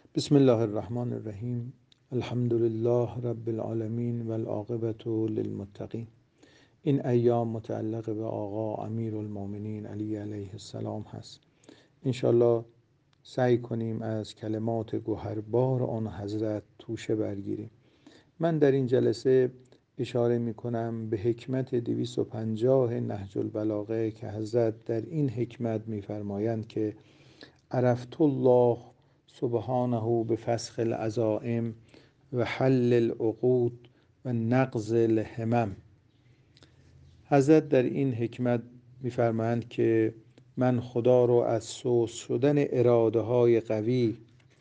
بسم الله الرحمن الرحیم. الحمد لله رب العالمین و العاقبة للمتقین. این ایام متعلق به آقا امیرالمومنین علی علیه السلام هست. انشالله سعی کنیم از کلمات گوهربار آن حضرت توشه برگیریم. من در این جلسه اشاره می کنم به حکمت 250 نهج البلاغه که حضرت در این حکمت می فرمایند که عرفت الله سبحانه به فسخ العزائم و حل العقود و نقض الهمم. حضرت در این حکمت می‌فرمایند که من خدا رو از سوس شدن اراده های قوی،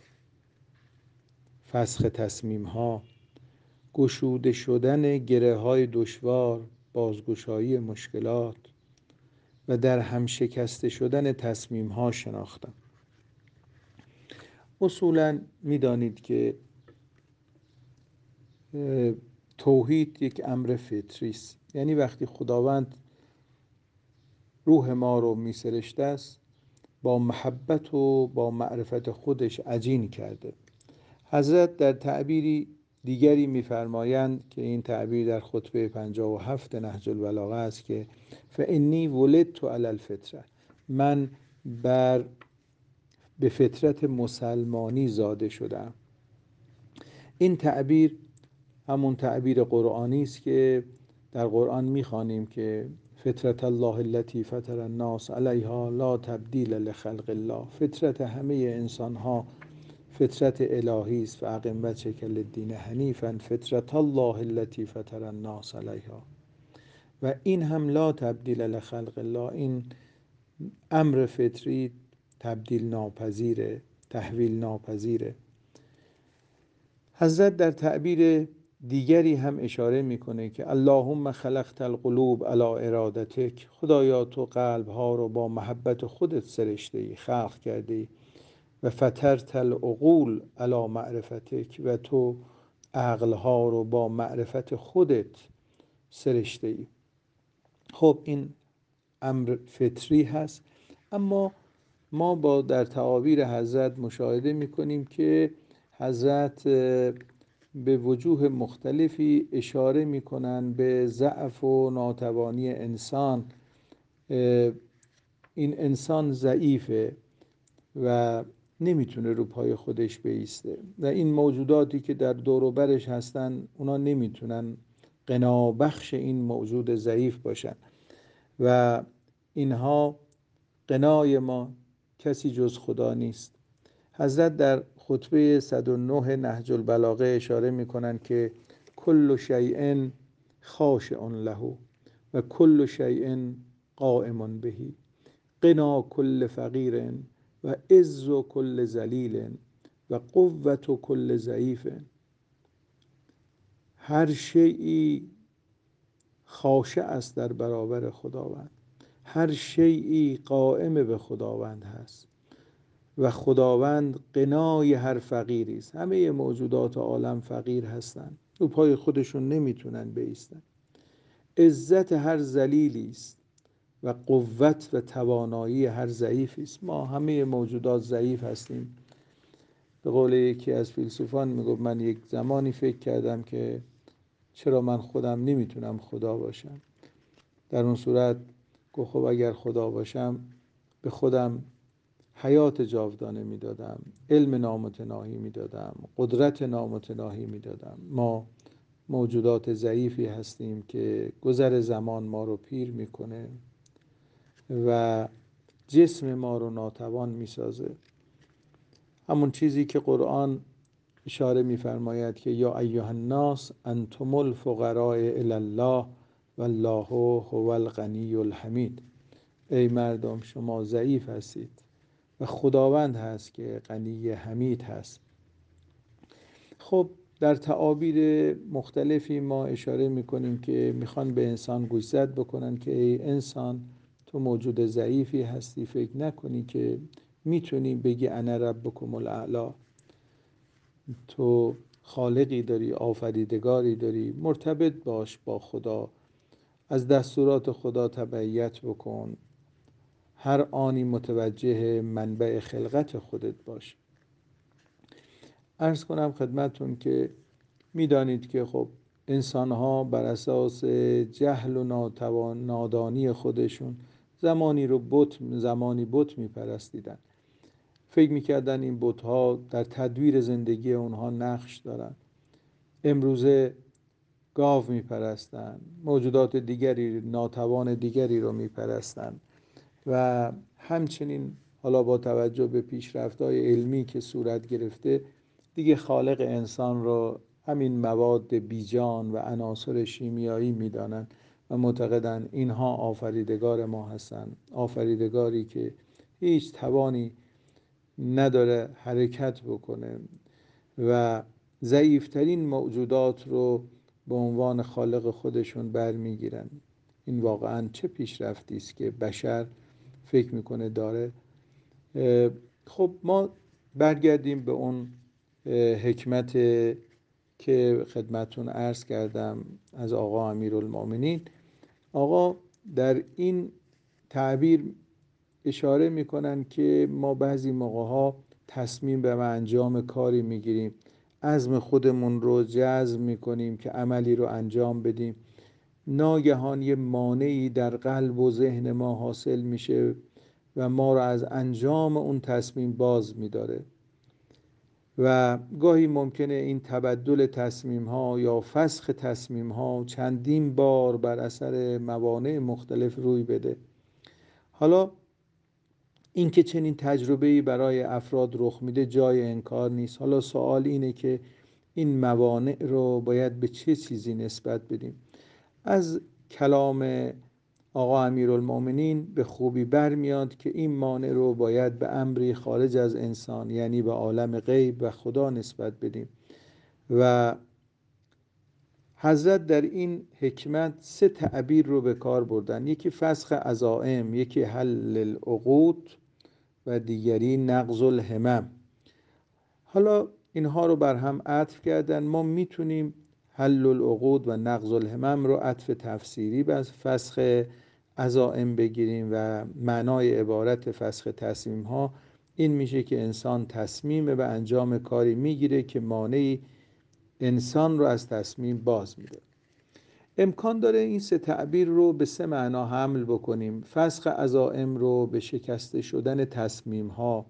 فسخ تصمیم ها، گشوده شدن گره های دشوار، بازگشایی مشکلات و در هم شکسته شدن تصمیم ها شناختم. اصولا میدانید که توحید یک امر فطری است. یعنی وقتی خداوند روح ما رو میسرشته است، با محبت و با معرفت خودش عجین کرده. حضرت در تعبیری دیگری میفرمایند که این تعبیر در خطبه 57 نهج البلاغه است که فانی ولدت علی الفطره، من به فطرت مسلمانی زاده شدم. این تعبیر همون تعبیر قرآنی است که در قرآن میخوانیم که فطرت الله التي فطر الناس علیها لا تبدیل لخلق الله. فطرت همه انسان ها فطرت الهی است. فاقم وجهک للدین حنیفا فطرت الله التي فطر الناس علیها. و این هم لا تبدیل لخلق الله، این امر فطری تبدیل ناپذیره، تحویل ناپذیره. حضرت در تعبیر دیگری هم اشاره میکنه که اللهم خلقت القلوب علی ارادتک، خدایا تو قلب ها رو با محبت خودت سرشته ای، خلق کرده ای. و فطرت العقول علی معرفتک، و تو عقل ها رو با معرفت خودت سرشته ای. خب این امر فطری هست، اما ما با در تعابیر حضرت مشاهده میکنیم که حضرت به وجوه مختلفی اشاره میکنن به ضعف و ناتوانی انسان. این انسان ضعیفه و نمیتونه رو پای خودش بایسته و این موجوداتی که در دور و برش هستن اونا نمیتونن غنابخش این موجود ضعیف باشن و اینها غنای ما کسی جز خدا نیست. حضرت در خطبه 109 نهج البلاغه اشاره میکنن که کل شیء خاشع له و کل شیء قائم بهی، غنا کل فقیر و عز کل ذلیل و قوت کل ضعیف. هر شیئی خاشع است در برابر خداوند، هر شیئی قائم به خداوند هست و خداوند غنای هر فقیری است. همه موجودات عالم فقیر هستند، رو پای خودشون نمیتونن بایستن. عزت هر ذلیلی است و قوت و توانایی هر ضعیفی است. ما همه موجودات ضعیف هستیم. به قول یکی از فیلسوفان میگفت من یک زمانی فکر کردم که چرا من خودم نمیتونم خدا باشم. در اون صورت گفت خب اگر خدا باشم به خودم حیات جاودانه میدادم، علم نامتناهی میدادم، قدرت نامتناهی میدادم. ما موجودات ضعیفی هستیم که گذر زمان ما رو پیر میکنه و جسم ما رو ناتوان میسازه. همون چیزی که قرآن اشاره میفرماید که یا ایها الناس انتم الفقراء الی الله والله هو الغنی الحمید. ای مردم شما ضعیف هستید و خداوند هست که غنی حمید هست. خب در تعابیر مختلفی ما اشاره میکنیم که میخوان به انسان گوشزد بکنن که ای انسان تو موجود ضعیفی هستی، فکر نکنی که میتونی بگی انا ربکم الاعلی. تو خالقی داری، آفریدگاری داری، مرتبط باش با خدا، از دستورات خدا تبعیت بکن، هر آنی متوجه منبع خلقت خودت باش. عرض کنم خدمتون که میدانید که خب انسان‌ها بر اساس جهل و نادانی خودشون زمانی بت میپرستیدن، فکر میکردن این بت‌ها در تدویر زندگی اونها نقش دارن. امروزه گاو میپرستن، موجودات دیگری، ناتوان دیگری رو میپرستن و همچنین حالا با توجه به پیشرفت‌های علمی که صورت گرفته دیگه خالق انسان رو همین مواد بیجان و عناصر شیمیایی میدانن و معتقدن اینها آفریدگار ما هستن، آفریدگاری که هیچ توانی نداره حرکت بکنه و ضعیفترین موجودات رو به عنوان خالق خودشون برمیگیرن. این واقعا چه پیشرفتی است که بشر فکر میکنه داره. خب ما برگردیم به اون حکمت که خدمتون عرض کردم از آقا امیرالمؤمنین. آقا در این تعبیر اشاره میکنن که ما بعضی موقع‌ها تصمیم به انجام کاری میگیریم، عزم خودمون رو جزم میکنیم که عملی رو انجام بدیم، ناگهان یه مانعی در قلب و ذهن ما حاصل میشه و ما رو از انجام اون تصمیم باز میداره و گاهی ممکنه این تبدل تصمیم ها یا فسخ تصمیم ها چندین بار بر اثر موانع مختلف روی بده. حالا این که چنین تجربه‌ای برای افراد رخ میده جای انکار نیست. حالا سوال اینه که این موانع رو باید به چه چیزی نسبت بدیم؟ از کلام آقا امیرالمؤمنین به خوبی برمیاد که این مانع رو باید به امری خارج از انسان، یعنی به عالم غیب و خدا نسبت بدیم و حضرت در این حکمت 3 تعبیر رو به کار بردن. یکی فسخ عزائم، یکی حل العقود و دیگری نقض الهمم. حالا اینها رو بر هم عطف کردن. ما میتونیم حل العقود و نقض الهمم رو عطف تفسیری بر فسخ عزائم بگیریم و معنای عبارت فسخ تصمیم ها این میشه که انسان تصمیم به انجام کاری میگیره که مانعی انسان رو از تصمیم باز میده. امکان داره این 3 تعبیر رو به 3 معنا حمل بکنیم. فسخ عزائم رو به شکسته شدن تصمیم ها،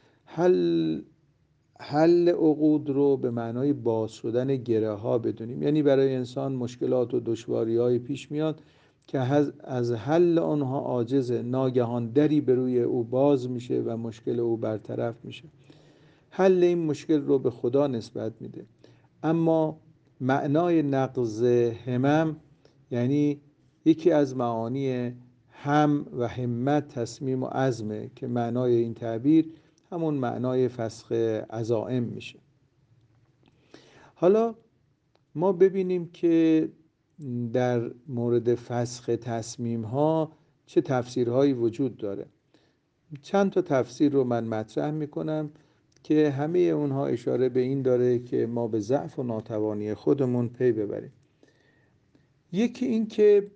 حل عقود رو به معنای باز شدن گره ها بدونیم. یعنی برای انسان مشکلات و دشواری های پیش میاد که از حل آنها عاجزه، ناگهان دری به روی او باز میشه و مشکل او برطرف میشه. حل این مشکل رو به خدا نسبت میده. اما معنای نقض همم یعنی یکی از معانی هم و همت تصمیم و عزمه که معنای این تعبیر همون معنای فسخ عزائم میشه. حالا ما ببینیم که در مورد فسخ تصمیم ها چه تفسیرهایی وجود داره. چند تا تفسیر رو من مطرح میکنم که همه اونها اشاره به این داره که ما به ضعف و ناتوانی خودمون پی ببریم. یکی این که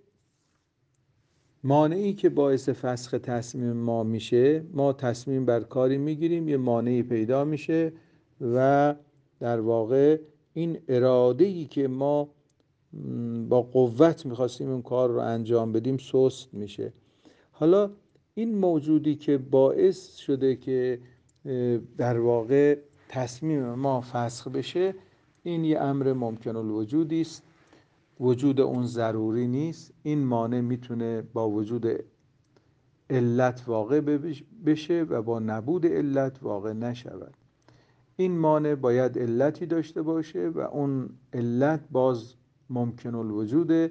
مانعی که باعث فسخ تصمیم ما میشه، ما تصمیم بر کاری میگیریم، یه مانعی پیدا میشه و در واقع این اراده‌ای که ما با قوت میخواستیم اون کار رو انجام بدیم سست میشه. حالا این موجودی که باعث شده که در واقع تصمیم ما فسخ بشه، این یه امر ممکن الوجودی است، وجود اون ضروری نیست. این مانع میتونه با وجود علت واقع بشه و با نبود علت واقع نشود. این مانع باید علتی داشته باشه و اون علت باز ممکن الوجوده.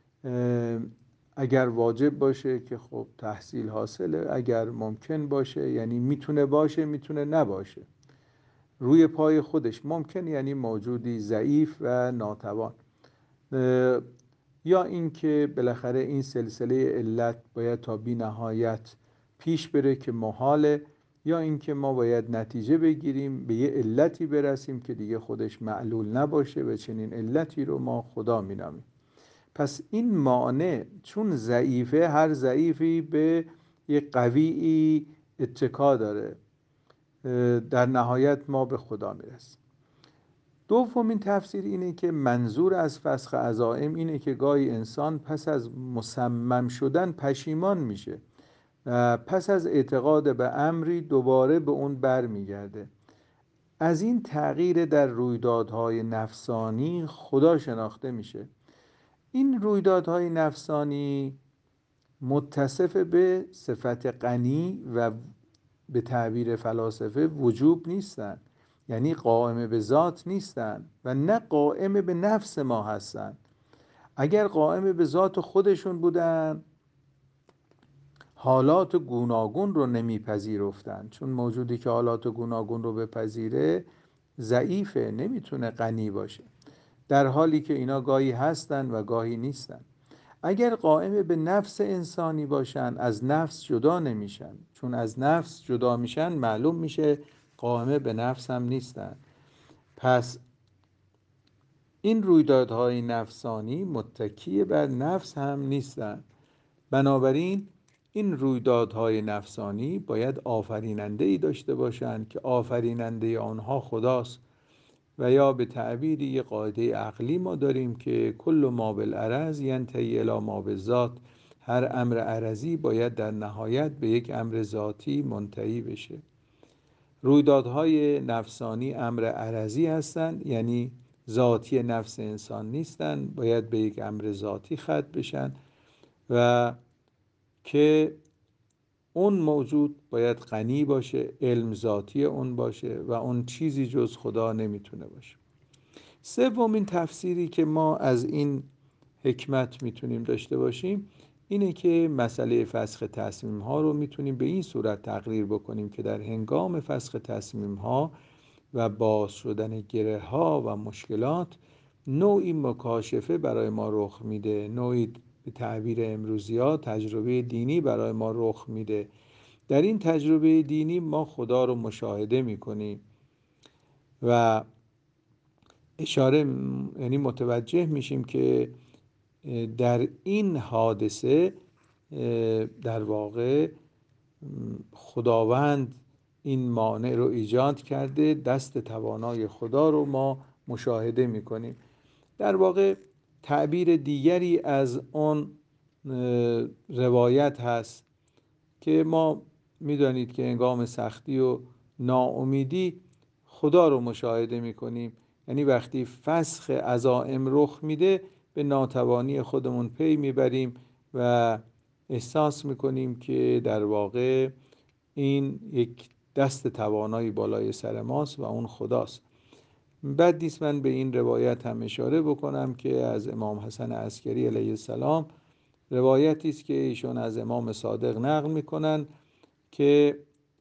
اگر واجب باشه که خب تحصیل حاصله، اگر ممکن باشه یعنی میتونه باشه، میتونه نباشه، روی پای خودش ممکن یعنی موجودی ضعیف و ناتوان، یا اینکه بالاخره این سلسله علت باید تا بی نهایت پیش بره که محاله، یا اینکه ما باید نتیجه بگیریم، به یه علتی برسیم که دیگه خودش معلول نباشه و چنین علتی رو ما خدا مینامیم. پس این مانع چون ضعیفه، هر ضعیفی به یه قوی اتکا داره، در نهایت ما به خدا میرسیم. دومین تفسیر اینه که منظور از فسخ عزائم اینه که گاهی انسان پس از مصمم شدن پشیمان میشه و پس از اعتقاد به امری دوباره به اون برمیگرده. از این تغییر در رویدادهای نفسانی خدا شناخته میشه. این رویدادهای نفسانی متصف به صفت غنی و به تعبیر فلاسفه وجوب نیستند، یعنی قائم به ذات نیستند و نه قائم به نفس ما هستند. اگر قائم به ذات خودشون بودن حالات گوناگون رو نمیپذیرفتن، چون موجودی که حالات گوناگون رو بپذیره ضعیفه، نمیتونه غنی باشه، در حالی که اینا گاهی هستن و گاهی نیستن. اگر قائم به نفس انسانی باشن از نفس جدا نمیشن، چون از نفس جدا میشن معلوم میشه قائم به نفس هم نیستن. پس این رویدادهای نفسانی متکی بر نفس هم نیستن. بنابراین این رویدادهای نفسانی باید آفریننده‌ای داشته باشند که آفریننده آنها خداست، و یا به تعبیری یه قاعده عقلی ما داریم که کل ما بالعرض ینتهی الی ما بالذات، هر امر عرضی باید در نهایت به یک امر ذاتی منتهی بشه. رویدادهای نفسانی امر عرضی هستند، یعنی ذاتی نفس انسان نیستن، باید به یک امر ذاتی ختم بشن و که اون موجود باید غنی باشه، علم ذاتی اون باشه و اون چیزی جز خدا نمیتونه باشه. سومین تفسیری که ما از این حکمت میتونیم داشته باشیم اینه که مسئله فسخ تصمیم ها رو میتونیم به این صورت تقریر بکنیم که در هنگام فسخ تصمیم ها و باز شدن گره ها و مشکلات نوعی مکاشفه برای ما رخ میده، نوعی به تعبیر امروزی ها تجربه دینی برای ما رخ میده. در این تجربه دینی ما خدا رو مشاهده میکنیم و اشاره، یعنی متوجه میشیم که در این حادثه در واقع خداوند این مانع رو ایجاد کرده، دست توانای خدا رو ما مشاهده میکنیم. در واقع تعبیر دیگری از اون روایت هست که ما میدانید که هنگام سختی و ناامیدی خدا رو مشاهده میکنیم، یعنی وقتی فسخ عزائم رخ میده به ناتوانی خودمون پی میبریم و احساس میکنیم که در واقع این یک دست توانایی بالای سر ماست و اون خداست. بعد نیست من به این روایت هم اشاره بکنم که از امام حسن عسکری علیه السلام، روایتی است که ایشون از امام صادق نقل میکنن که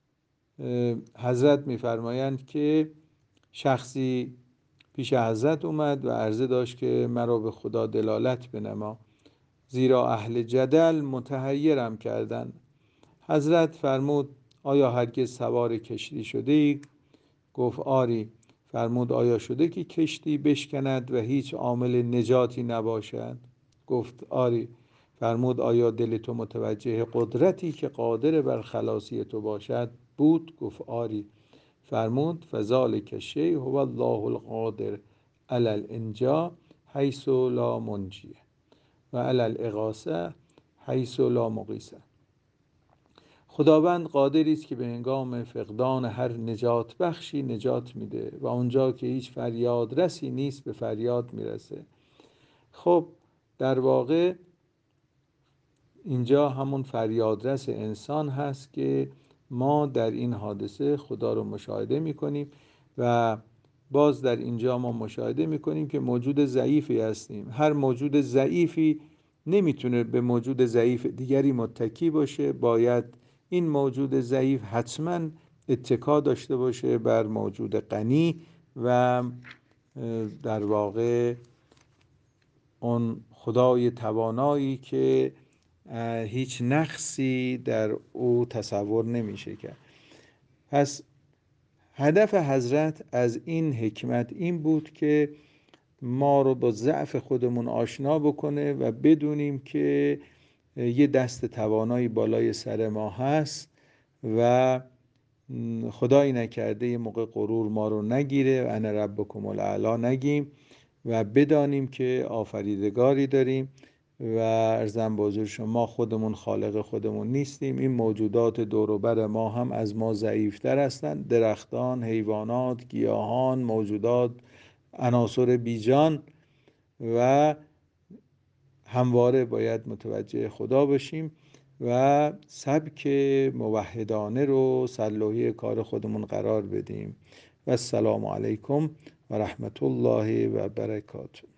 حضرت میفرمایند که شخصی پیش حضرت اومد و عرضه داشت که مرا به خدا دلالت بنما، زیرا اهل جدل متحیرم کردن. حضرت فرمود آیا هرگز سوار کشتی شده ای؟ گفت آری. فرمود آیا شده که کشتی بشکند و هیچ عامل نجاتی نباشد؟ گفت آری. فرمود آیا دل تو متوجه قدرتی که قادر بر خلاصی تو باشد بود؟ گفت آری. فرمود فذلک الشیء هو الله القادر علی الانجاء حیث لا منجیه و علی الاغاثه حیث لا مغیثه. خداوند قادری است که به هنگام فقدان هر نجات بخشی نجات میده و اونجا که هیچ فریاد رسی نیست به فریاد میرسه. خب در واقع اینجا همون فریادرس انسان هست که ما در این حادثه خدا رو مشاهده میکنیم و باز در اینجا ما مشاهده میکنیم که موجود ضعیفی هستیم. هر موجود ضعیفی نمیتونه به موجود ضعیف دیگری متکی باشه، باید این موجود ضعیف حتما اتکا داشته باشه بر موجود غنی و در واقع اون خدای توانایی که هیچ نقصی در او تصور نمیشه کرد. پس هدف حضرت از این حکمت این بود که ما رو با ضعف خودمون آشنا بکنه و بدونیم که یه دست توانایی بالای سر ما هست و خدایی نکرده یه موقع غرور ما رو نگیره و انا ربکم الاعلی نگیم و بدانیم که آفریدگاری داریم و ارزم به حضور شما خودمون خالق خودمون نیستیم. این موجودات دور و بر ما هم از ما ضعیفتر هستند، درختان، حیوانات، گیاهان، موجودات، عناصر بیجان، و همواره باید متوجه خدا باشیم و سبک موحدانه رو سرلوحی کار خودمون قرار بدیم. و السلام علیکم و رحمت الله و برکاته.